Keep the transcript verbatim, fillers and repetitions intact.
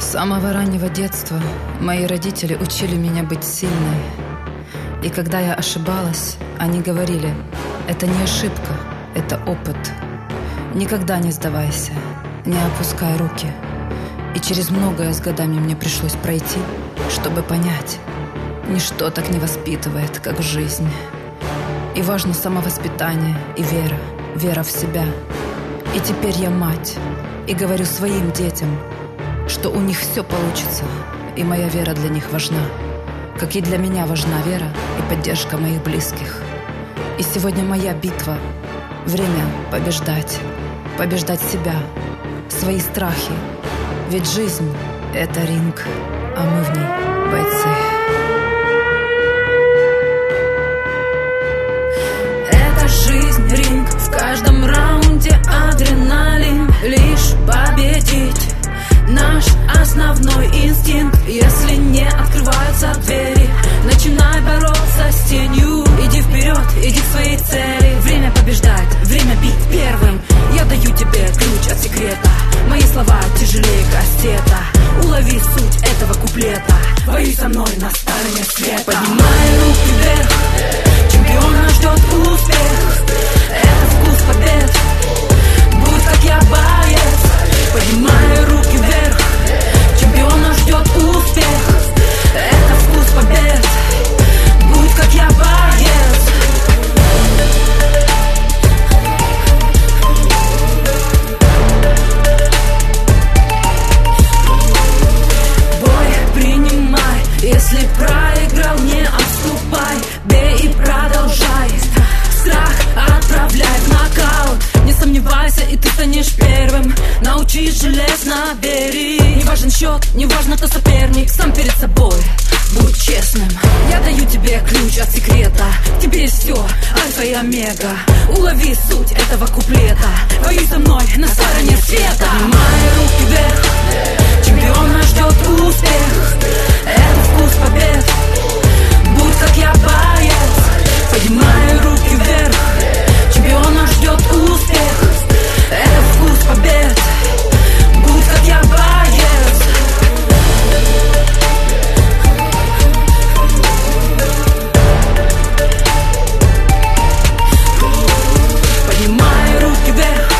С самого раннего детства мои родители учили меня быть сильной. И когда я ошибалась, они говорили: это не ошибка, это опыт. Никогда не сдавайся, не опускай руки. И через многое с годами мне пришлось пройти, чтобы понять: ничто так не воспитывает, как жизнь. И важно самовоспитание и вера, вера в себя. И теперь я мать, и говорю своим детям, что у них все получится, и моя вера для них важна, как и для меня важна вера и поддержка моих близких. И сегодня моя битва. Время побеждать, побеждать себя, свои страхи. Ведь жизнь — это ринг, а мы в ней бойцы. Это жизнь, ринг, в каждом раунде адреналин. Лишь победить наш основной инстинкт. Если не открываются двери, начинай бороться с тенью. Иди вперед, иди к своей цели. Время побеждать, время бить первым. Я даю тебе ключ от секрета. Мои слова тяжелее кастета. Улови суть этого куплета. Воюй со мной на стороне света. Поднимай руки вверх, чемпиона ждет успех. Это вкус побед, будь как я боец. Поднимай руки вверх, чемпиона ждет успех. Это вкус побед, будь как я боец. Бой принимай, если проиграл, не отступай. Бей и продолжай, страх отправляй в нокаут. Не сомневайся, и ты станешь первым. Научись железно, бери. Не важен счет, не важно, кто соперник. Сам перед собой будь честным. Я даю тебе ключ от секрета. Тебе есть все, альфа и омега. Улови суть этого куплета. Воюй со мной на стороне света. Поднимай руки вверх, чемпиона ждет успех. Это вкус побед, будь как я боец. Поднимай руки вверх, чемпиона ждет успех. Это вкус побед, будь как я боец. Поднимай руки вверх,